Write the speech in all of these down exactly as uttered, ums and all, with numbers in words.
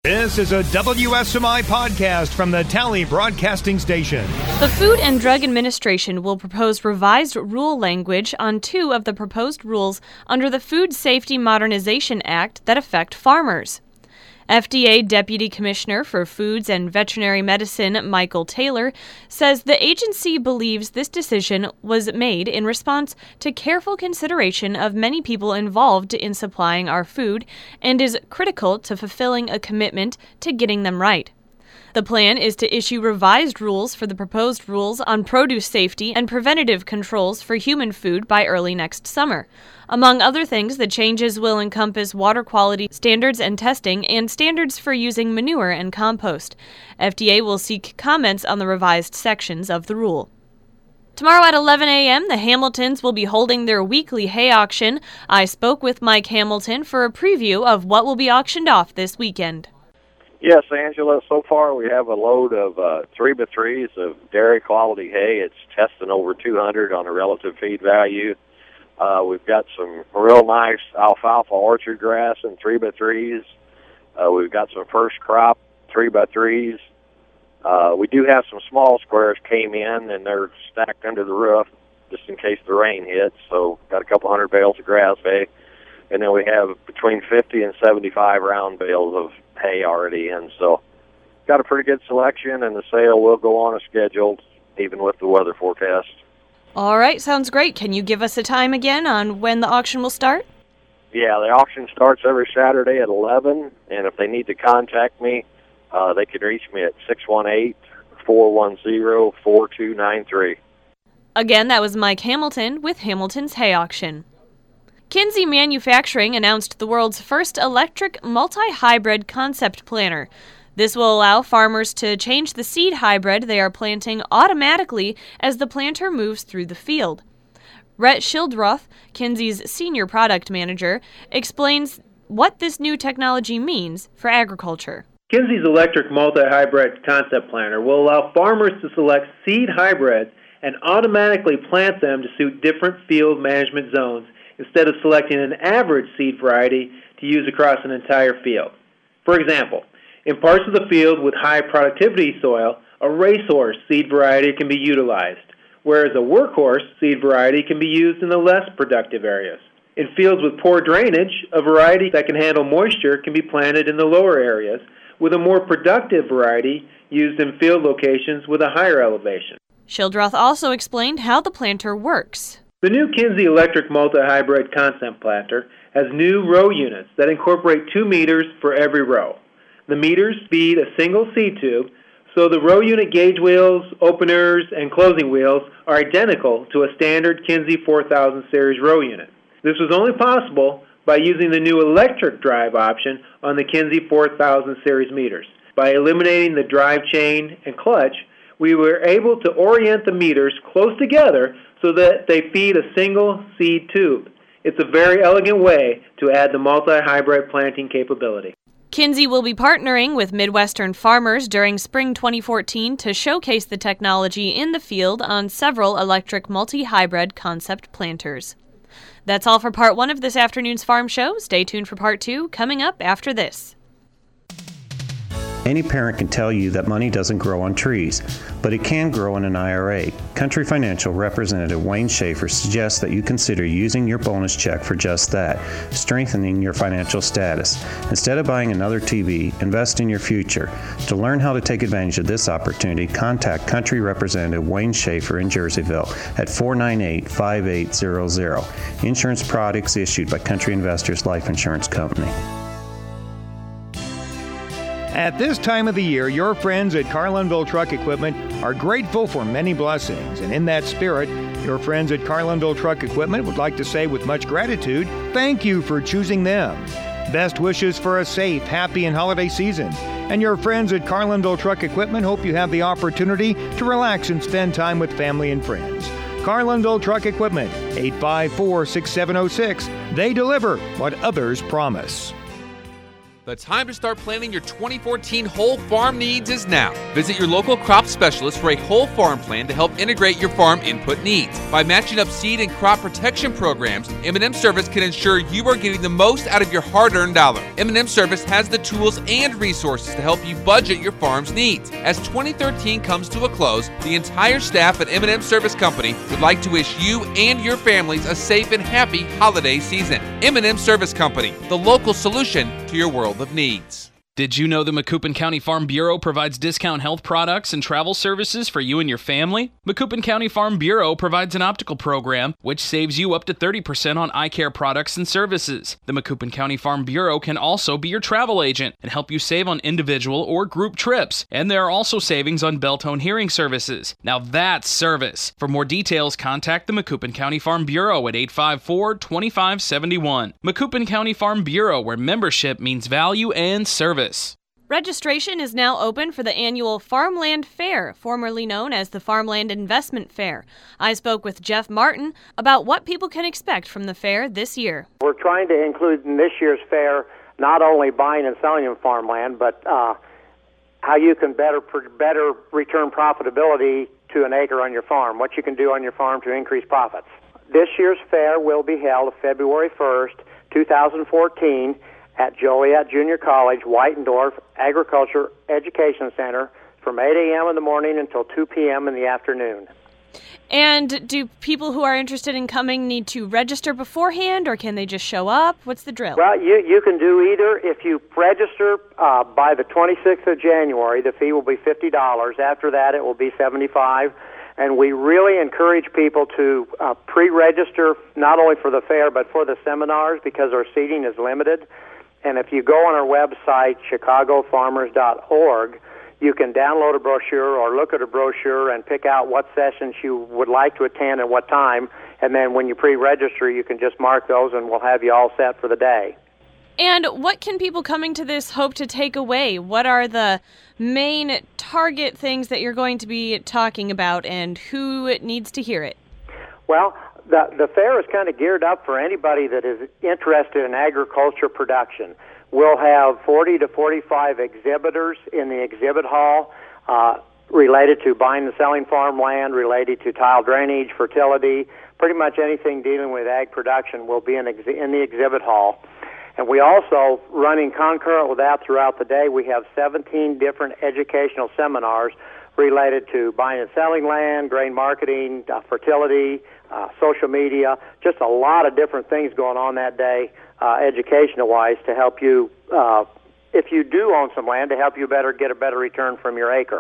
This is a W S M I podcast from the Tally Broadcasting Station. The Food and Drug Administration will propose revised rule language on two of the proposed rules under the Food Safety Modernization Act that affect farmers. F D A Deputy Commissioner for Foods and Veterinary Medicine Michael Taylor says the agency believes this decision was made in response to careful consideration of many people involved in supplying our food and is critical to fulfilling a commitment to getting them right. The plan is to issue revised rules for the proposed rules on produce safety and preventative controls for human food by early next summer. Among other things, the changes will encompass water quality standards and testing and standards for using manure and compost. F D A will seek comments on the revised sections of the rule. Tomorrow at eleven a.m., the Hamiltons will be holding their weekly hay auction. I spoke with Mike Hamilton for a preview of what will be auctioned off this weekend. Yes, Angela, so far we have a load of uh, three by threes of dairy quality hay. It's testing over two hundred on a relative feed value. Uh, we've got some real nice alfalfa orchard grass in three by threes. Uh, we've got some first crop three by threes. Uh, we do have some small squares came in, and they're stacked under the roof just in case the rain hits. So got a couple hundred bales of grass hay. And then we have between fifty and seventy-five round bales of hay already in. So got a pretty good selection, and the sale will go on as scheduled, even with the weather forecast. All right, sounds great. Can you give us a time again on when the auction will start? Yeah, the auction starts every Saturday at eleven, and if they need to contact me, uh, they can reach me at six one eight, four one zero, four two nine three. Again, that was Mike Hamilton with Hamilton's Hay Auction. Kinsey Manufacturing announced the world's first electric multi-hybrid concept planter. This will allow farmers to change the seed hybrid they are planting automatically as the planter moves through the field. Rhett Schildroth, Kinsey's senior product manager, explains what this new technology means for agriculture. Kinsey's electric multi-hybrid concept planter will allow farmers to select seed hybrids and automatically plant them to suit different field management zones, instead of selecting an average seed variety to use across an entire field. For example, in parts of the field with high productivity soil, a racehorse seed variety can be utilized, whereas a workhorse seed variety can be used in the less productive areas. In fields with poor drainage, a variety that can handle moisture can be planted in the lower areas, with a more productive variety used in field locations with a higher elevation. Schildroth also explained how the planter works. The new Kinsey electric multi-hybrid concept planter has new row units that incorporate two meters for every row. The meters feed a single seed tube, so the row unit gauge wheels, openers, and closing wheels are identical to a standard Kinsey four thousand series row unit. This was only possible by using the new electric drive option on the Kinsey four thousand series meters. By eliminating the drive chain and clutch, we were able to orient the meters close together so that they feed a single seed tube. It's a very elegant way to add the multi-hybrid planting capability. Kinsey will be partnering with Midwestern farmers during spring twenty fourteen to showcase the technology in the field on several electric multi-hybrid concept planters. That's all for part one of this afternoon's Farm Show. Stay tuned for part two, coming up after this. Any parent can tell you that money doesn't grow on trees, but it can grow in an I R A. Country Financial Representative Wayne Schaefer suggests that you consider using your bonus check for just that, strengthening your financial status. Instead of buying another T V, invest in your future. To learn how to take advantage of this opportunity, contact Country Representative Wayne Schaefer in Jerseyville at four nine eight, five eight zero zero. Insurance products issued by Country Investors Life Insurance Company. At this time of the year, your friends at Carlinville Truck Equipment are grateful for many blessings. And in that spirit, your friends at Carlinville Truck Equipment would like to say with much gratitude, thank you for choosing them. Best wishes for a safe, happy, and holiday season. And your friends at Carlinville Truck Equipment hope you have the opportunity to relax and spend time with family and friends. Carlinville Truck Equipment, eight five four, six seven zero six. They deliver what others promise. The time to start planning your twenty fourteen whole farm needs is now. Visit your local crop specialist for a whole farm plan to help integrate your farm input needs. By matching up seed and crop protection programs, M and M Service can ensure you are getting the most out of your hard-earned dollar. M and M Service has the tools and resources to help you budget your farm's needs. As twenty thirteen comes to a close, the entire staff at M and M Service Company would like to wish you and your families a safe and happy holiday season. M and M Service Company, the local solution to your world of needs. Did you know the Macoupin County Farm Bureau provides discount health products and travel services for you and your family? Macoupin County Farm Bureau provides an optical program which saves you up to thirty percent on eye care products and services. The Macoupin County Farm Bureau can also be your travel agent and help you save on individual or group trips. And there are also savings on Beltone hearing services. Now that's service. For more details, contact the Macoupin County Farm Bureau at eight five four, two five seven one. Macoupin County Farm Bureau, where membership means value and service. Registration is now open for the annual Farmland Fair, formerly known as the Farmland Investment Fair. I spoke with Jeff Martin about what people can expect from the fair this year. We're trying to include in this year's fair not only buying and selling of farmland, but uh, how you can better better return profitability to an acre on your farm, what you can do on your farm to increase profits. This year's fair will be held February first, two thousand fourteen, at Joliet Junior College, Whitendorf Agriculture Education Center from eight a.m. in the morning until two p.m. in the afternoon. And do people who are interested in coming need to register beforehand, or can they just show up? What's the drill? Well, you, you can do either. If you register uh, by the twenty-sixth of January, the fee will be fifty dollars. After that, it will be seventy-five dollars. And we really encourage people to uh, pre-register not only for the fair but for the seminars because our seating is limited. And if you go on our website, chicago farmers dot org, you can download a brochure or look at a brochure and pick out what sessions you would like to attend and what time. And then when you pre-register, you can just mark those and we'll have you all set for the day. And what can people coming to this hope to take away? What are the main target things that you're going to be talking about, and who needs to hear it? Well, the, the fair is kind of geared up for anybody that is interested in agriculture production. We'll have forty to forty-five exhibitors in the exhibit hall uh, related to buying and selling farmland, related to tile drainage, fertility, pretty much anything dealing with ag production will be in, ex- in the exhibit hall. And we also, running concurrent with that throughout the day, we have seventeen different educational seminars related to buying and selling land, grain marketing, uh, fertility, uh, social media, just a lot of different things going on that day, uh, educational-wise, to help you, uh, if you do own some land, to help you better get a better return from your acre.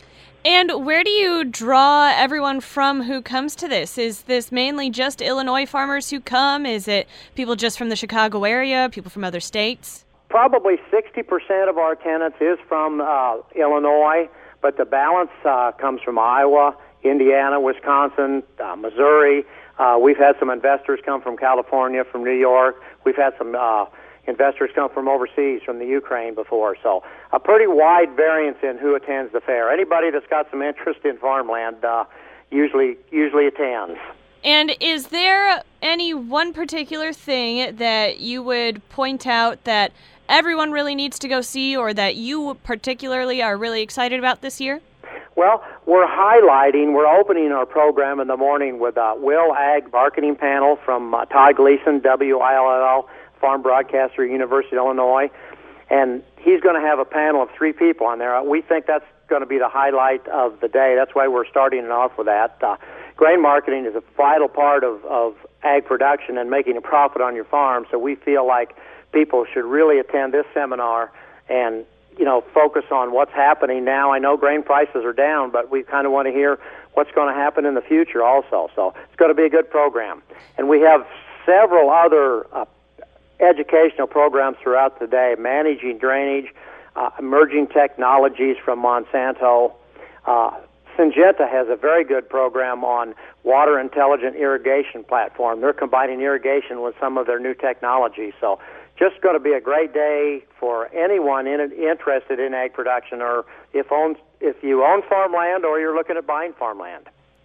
And where do you draw everyone from who comes to this? Is this mainly just Illinois farmers who come? Is it people just from the Chicago area, people from other states? Probably sixty percent of our attendance is from uh, Illinois, but the balance uh, comes from Iowa, Indiana, Wisconsin, uh, Missouri. Uh, we've had some investors come from California, from New York. We've had some uh, investors come from overseas, from the Ukraine before. So a pretty wide variance in who attends the fair. Anybody that's got some interest in farmland uh, usually usually attends. And is there any one particular thing that you would point out that everyone really needs to go see, or that you particularly are really excited about this year? Well, we're highlighting, we're opening our program in the morning with a Will Ag Marketing Panel from uh, Todd Gleason, W I L L L, farm broadcaster at University of Illinois. And he's going to have a panel of three people on there. We think that's going to be the highlight of the day. That's why we're starting it off with that. Uh, grain marketing is a vital part of, of ag production and making a profit on your farm, so we feel like people should really attend this seminar and, you know, focus on what's happening now. I know grain prices are down, but we kind of want to hear what's going to happen in the future also. So it's going to be a good program. And we have several other uh, educational programs throughout the day, managing drainage, uh, emerging technologies from Monsanto. Uh, Syngenta has a very good program on water intelligent irrigation platform. They're combining irrigation with some of their new technology. So just going to be a great day for anyone in, interested in ag production, or if own, if you own farmland or you're looking at buying farmland.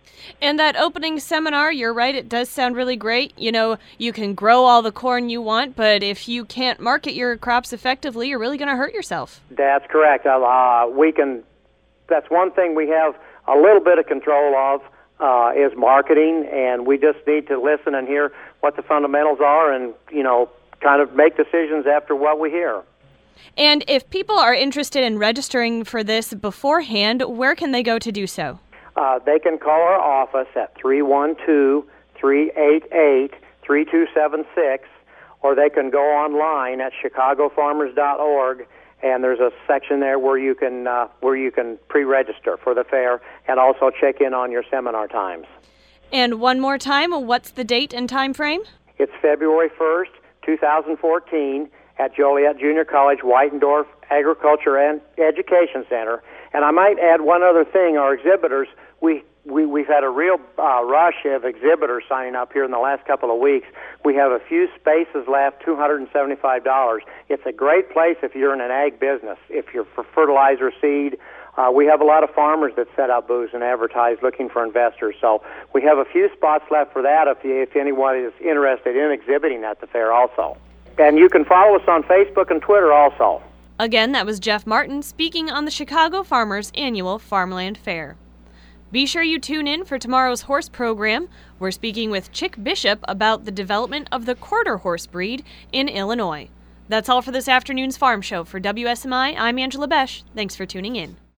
And that opening seminar, you're right, it does sound really great. You know, you can grow all the corn you want, but if you can't market your crops effectively, you're really going to hurt yourself. That's correct. Uh, we can. That's one thing we have a little bit of control of uh, is marketing, and we just need to listen and hear what the fundamentals are, and you know, kind of make decisions after what we hear. And if people are interested in registering for this beforehand, where can they go to do so? Uh, they can call our office at three one two, three eight eight, three two seven six, or they can go online at chicago farmers dot org, and there's a section there where you can uh, where you can pre-register for the fair and also check in on your seminar times. And one more time, what's the date and time frame? It's February first, two thousand fourteen, at Joliet Junior College Whitendorf Agriculture and Education Center. And I might add one other thing. Our exhibitors, we, we, we've had a real uh, rush of exhibitors signing up here in the last couple of weeks. We have a few spaces left, two hundred seventy-five dollars. It's a great place if you're in an ag business, if you're for fertilizer, seed. Uh, we have a lot of farmers that set up booths and advertise looking for investors. So we have a few spots left for that if, you, if anyone is interested in exhibiting at the fair also. And you can follow us on Facebook and Twitter also. Again, that was Jeff Martin speaking on the Chicago Farmers Annual Farmland Fair. Be sure you tune in for tomorrow's horse program. We're speaking with Chick Bishop about the development of the quarter horse breed in Illinois. That's all for this afternoon's Farm Show. For W S M I, I'm Angela Besch. Thanks for tuning in.